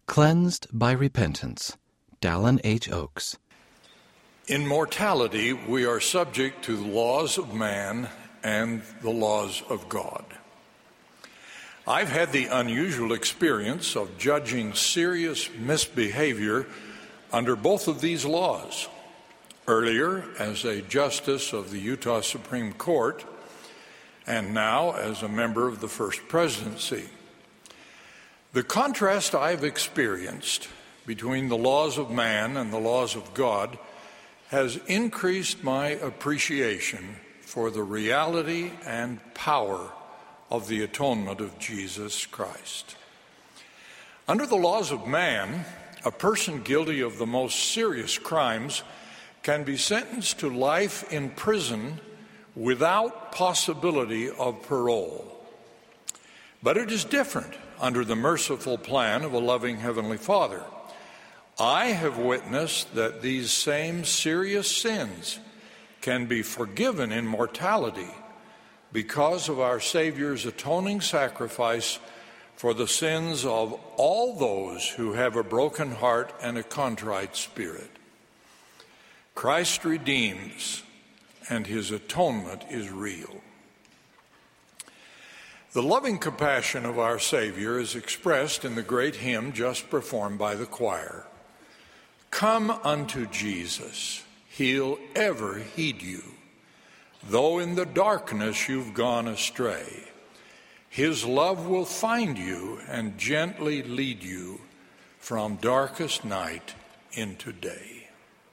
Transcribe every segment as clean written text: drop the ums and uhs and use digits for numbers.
Cleansed by Repentance, Dallin H. Oaks. In mortality, we are subject to the laws of man and the laws of God. I've had the unusual experience of judging serious misbehavior under both of these laws. Earlier, as a justice of the Utah Supreme Court, and now as a member of the First Presidency. The contrast I've experienced between the laws of man and the laws of God has increased my appreciation for the reality and power of the atonement of Jesus Christ. Under the laws of man, a person guilty of the most serious crimes can be sentenced to life in prison without possibility of parole. But it is different under the merciful plan of a loving Heavenly Father. I have witnessed that these same serious sins can be forgiven in mortality because of our Savior's atoning sacrifice for the sins of all those who have a broken heart and a contrite spirit. Christ redeems, and his atonement is real. The loving compassion of our Savior is expressed in the great hymn just performed by the choir. Come unto Jesus, he'll ever heed you. Though in the darkness you've gone astray, his love will find you and gently lead you from darkest night into day.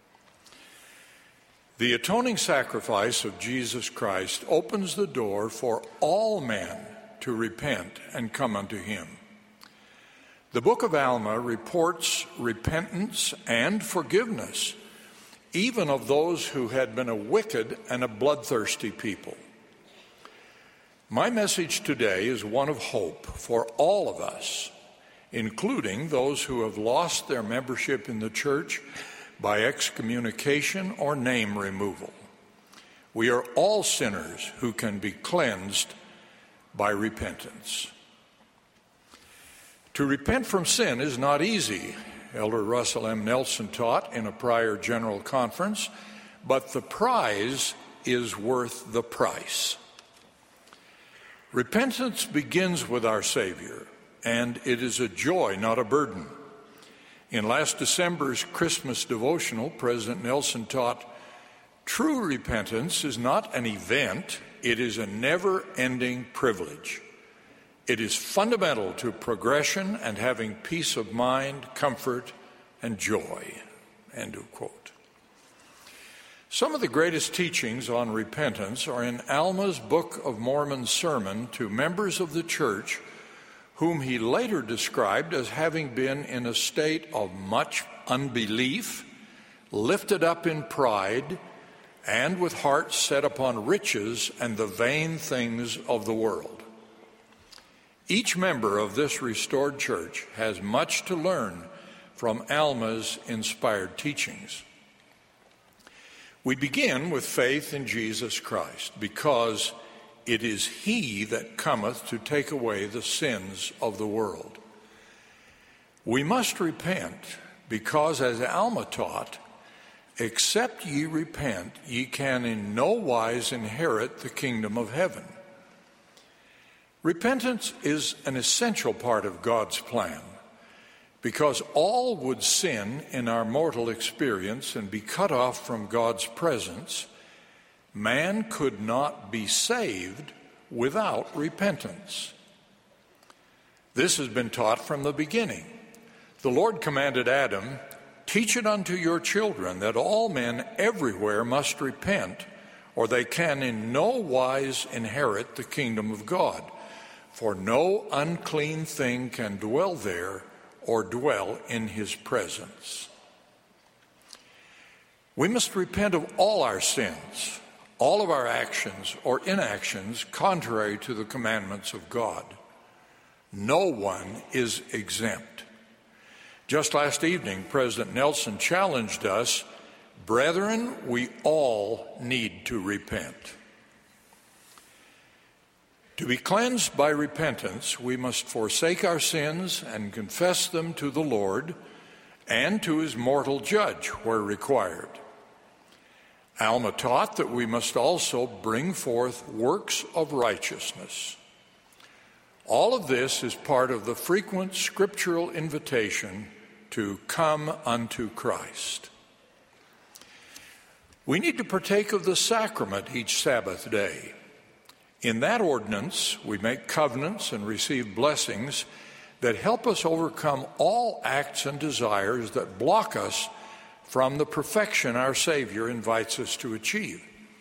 The atoning sacrifice of Jesus Christ opens the door for all men to repent and come unto him. The book of Alma reports repentance and forgiveness, even of those who had been a wicked and a bloodthirsty people. My message today is one of hope for all of us, including those who have lost their membership in the church by excommunication or name removal. We are all sinners who can be cleansed by repentance. To repent from sin is not easy, Elder Russell M. Nelson taught in a prior general conference, but the prize is worth the price. Repentance begins with our Savior, and it is a joy, not a burden. In last December's Christmas devotional, President Nelson taught, true repentance is not an event, it is a never-ending privilege. It is fundamental to progression and having peace of mind, comfort, and joy. End of quote. Some of the greatest teachings on repentance are in Alma's Book of Mormon sermon to members of the church, whom he later described as having been in a state of much unbelief, lifted up in pride, and with hearts set upon riches and the vain things of the world. Each member of this restored church has much to learn from Alma's inspired teachings. We begin with faith in Jesus Christ, because it is he that cometh to take away the sins of the world. We must repent, because as Alma taught, except ye repent, ye can in no wise inherit the kingdom of heaven. Repentance is an essential part of God's plan, because all would sin in our mortal experience and be cut off from God's presence. Man could not be saved without repentance. This has been taught from the beginning. The Lord commanded Adam, teach it unto your children that all men everywhere must repent, or they can in no wise inherit the kingdom of God. For no unclean thing can dwell there or dwell in his presence. We must repent of all our sins, all of our actions or inactions contrary to the commandments of God. No one is exempt. Just last evening, President Nelson challenged us, brethren, we all need to repent. To be cleansed by repentance, we must forsake our sins and confess them to the Lord and to his mortal judge where required. Alma taught that we must also bring forth works of righteousness. All of this is part of the frequent scriptural invitation to come unto Christ. We need to partake of the sacrament each Sabbath day. In that ordinance, we make covenants and receive blessings that help us overcome all acts and desires that block us from the perfection our Savior invites us to achieve.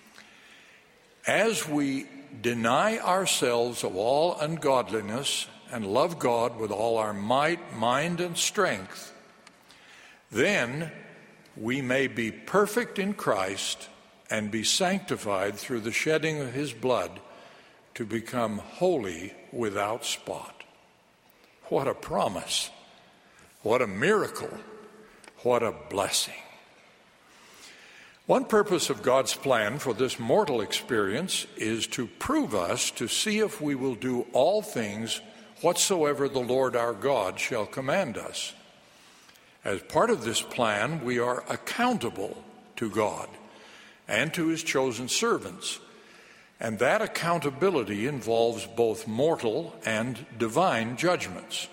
As we deny ourselves of all ungodliness and love God with all our might, mind, and strength, then we may be perfect in Christ and be sanctified through the shedding of his blood to become holy without spot. What a promise. What a miracle. What a blessing. One purpose of God's plan for this mortal experience is to prove us to see if we will do all things whatsoever the Lord our God shall command us. As part of this plan, we are accountable to God and to his chosen servants. And that accountability involves both mortal and divine judgments.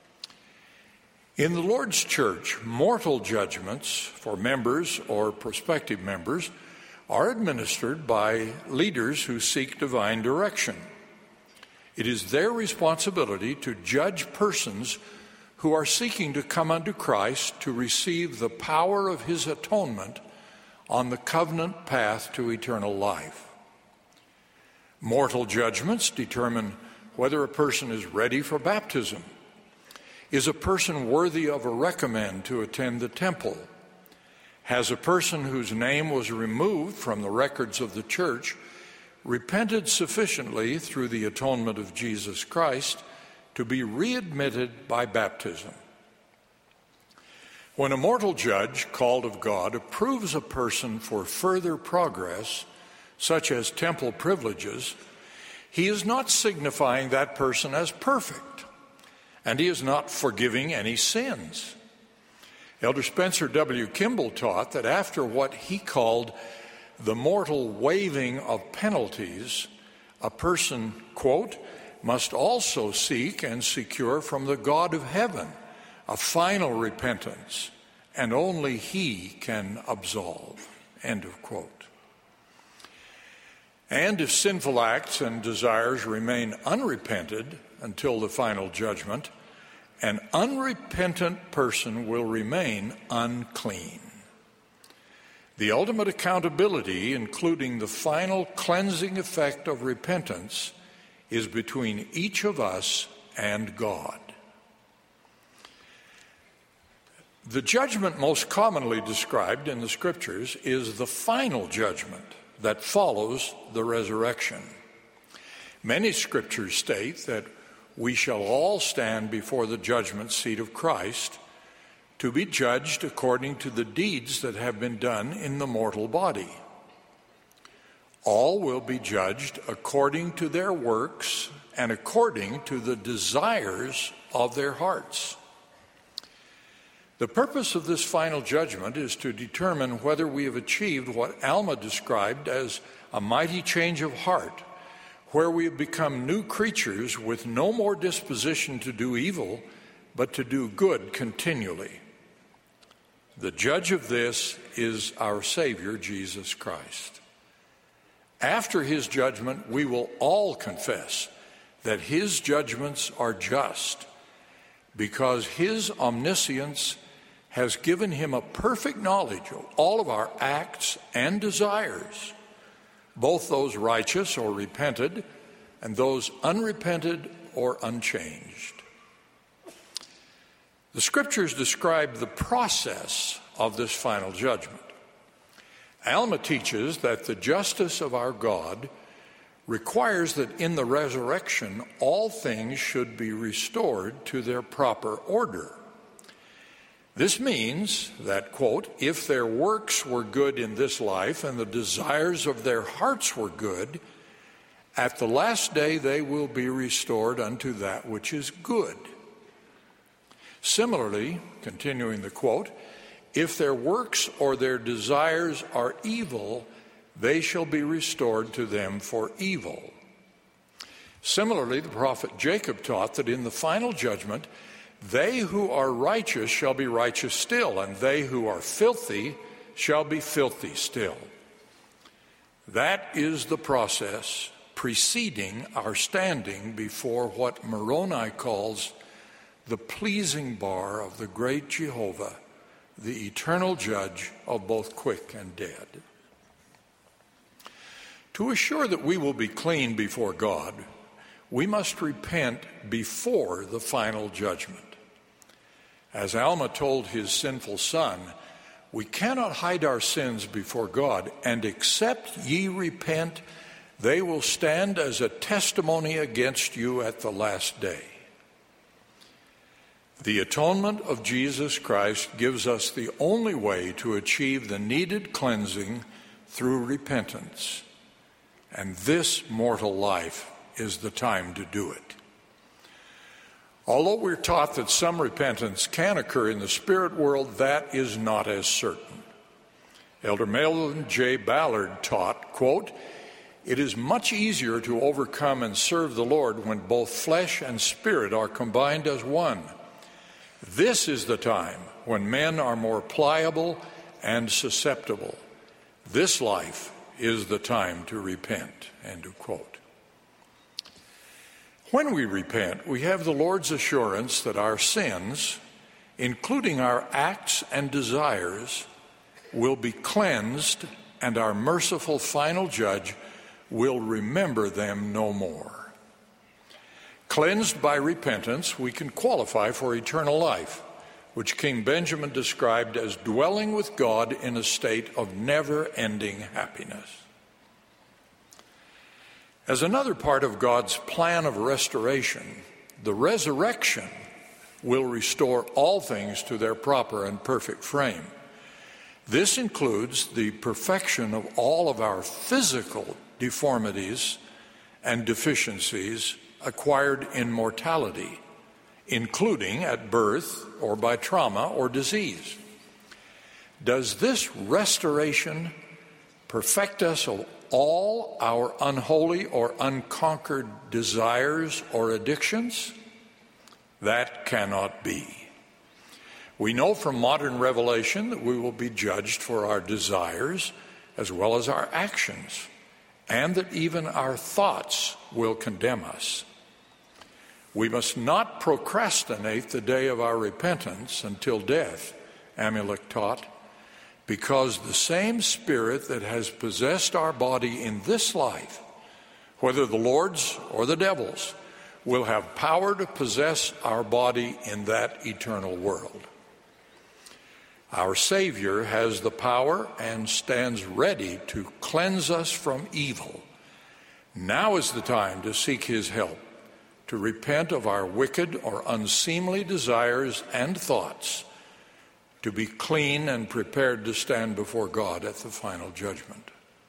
In the Lord's church, mortal judgments for members or prospective members are administered by leaders who seek divine direction. It is their responsibility to judge persons who are seeking to come unto Christ to receive the power of his atonement on the covenant path to eternal life. Mortal judgments determine whether a person is ready for baptism. Is a person worthy of a recommend to attend the temple? Has a person whose name was removed from the records of the church repented sufficiently through the atonement of Jesus Christ to be readmitted by baptism? When a mortal judge called of God approves a person for further progress, such as temple privileges, he is not signifying that person as perfect, and he is not forgiving any sins. Elder Spencer W. Kimball taught that after what he called the mortal waiving of penalties, a person, quote, must also seek and secure from the God of heaven a final repentance, and only he can absolve, end of quote. And if sinful acts and desires remain unrepented until the final judgment, an unrepentant person will remain unclean. The ultimate accountability, including the final cleansing effect of repentance, is between each of us and God. The judgment most commonly described in the Scriptures is the final judgment that follows the resurrection. Many scriptures state that we shall all stand before the judgment seat of Christ to be judged according to the deeds that have been done in the mortal body. All will be judged according to their works and according to the desires of their hearts. The purpose of this final judgment is to determine whether we have achieved what Alma described as a mighty change of heart, where we have become new creatures with no more disposition to do evil, but to do good continually. The judge of this is our Savior, Jesus Christ. After his judgment, we will all confess that his judgments are just, because his omniscience has given him a perfect knowledge of all of our acts and desires, both those righteous or repented and those unrepented or unchanged. The Scriptures describe the process of this final judgment. Alma teaches that the justice of our God requires that in the resurrection all things should be restored to their proper order. This means that, quote, if their works were good in this life and the desires of their hearts were good, At the last day they will be restored unto that which is good. Similarly, continuing the quote, if their works or their desires are evil, they shall be restored to them for evil. Similarly, the prophet Jacob taught that in the final judgment, they who are righteous shall be righteous still, and they who are filthy shall be filthy still. That is the process preceding our standing before what Moroni calls the pleasing bar of the great Jehovah, the eternal judge of both quick and dead. To assure that we will be clean before God, we must repent before the final judgment. As Alma told his sinful son, we cannot hide our sins before God, and except ye repent, they will stand as a testimony against you at the last day. The atonement of Jesus Christ gives us the only way to achieve the needed cleansing through repentance, and this mortal life is the time to do it. Although we're taught that some repentance can occur in the spirit world, that is not as certain. Elder Melvin J. Ballard taught, quote, it is much easier to overcome and serve the Lord when both flesh and spirit are combined as one. This is the time when men are more pliable and susceptible. This life is the time to repent, end of quote. When we repent, we have the Lord's assurance that our sins, including our acts and desires, will be cleansed, and our merciful final judge will remember them no more. Cleansed by repentance, we can qualify for eternal life, which King Benjamin described as dwelling with God in a state of never-ending happiness. As another part of God's plan of restoration, the resurrection will restore all things to their proper and perfect frame. This includes the perfection of all of our physical deformities and deficiencies acquired in mortality, including at birth or by trauma or disease. Does this restoration perfect us of all our unholy or unconquered desires or addictions? That cannot be. We know from modern revelation that we will be judged for our desires as well as our actions, and that even our thoughts will condemn us. We must not procrastinate the day of our repentance until death, Amulek taught, because the same spirit that has possessed our body in this life, whether the Lord's or the devil's, will have power to possess our body in that eternal world. Our Savior has the power and stands ready to cleanse us from evil. Now is the time to seek his help, to repent of our wicked or unseemly desires and thoughts, to be clean and prepared to stand before God at the final judgment.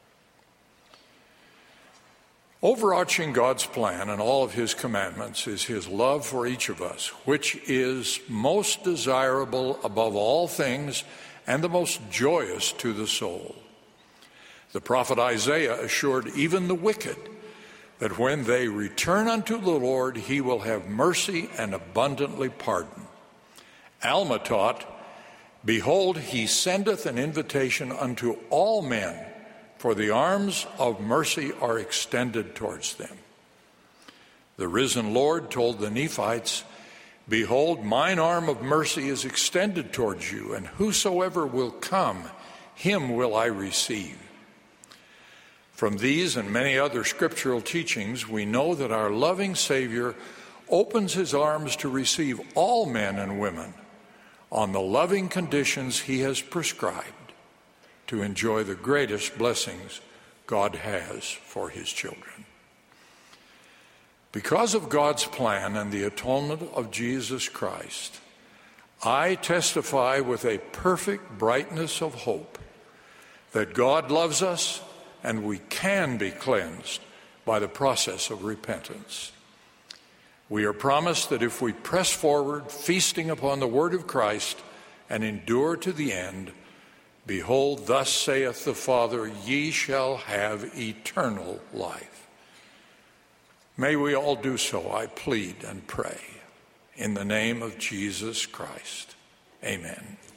Overarching God's plan and all of his commandments is his love for each of us, which is most desirable above all things and the most joyous to the soul. The prophet Isaiah assured even the wicked that when they return unto the Lord, he will have mercy and abundantly pardon. Alma taught, behold, he sendeth an invitation unto all men, for the arms of mercy are extended towards them. The risen Lord told the Nephites, behold, mine arm of mercy is extended towards you, and whosoever will come, him will I receive. From these and many other scriptural teachings, we know that our loving Savior opens his arms to receive all men and women on the loving conditions he has prescribed to enjoy the greatest blessings God has for his children. Because of God's plan and the atonement of Jesus Christ, I testify with a perfect brightness of hope that God loves us and we can be cleansed by the process of repentance. We are promised that if we press forward, feasting upon the word of Christ, and endure to the end, behold, thus saith the Father, ye shall have eternal life. May we all do so, I plead and pray, in the name of Jesus Christ. Amen.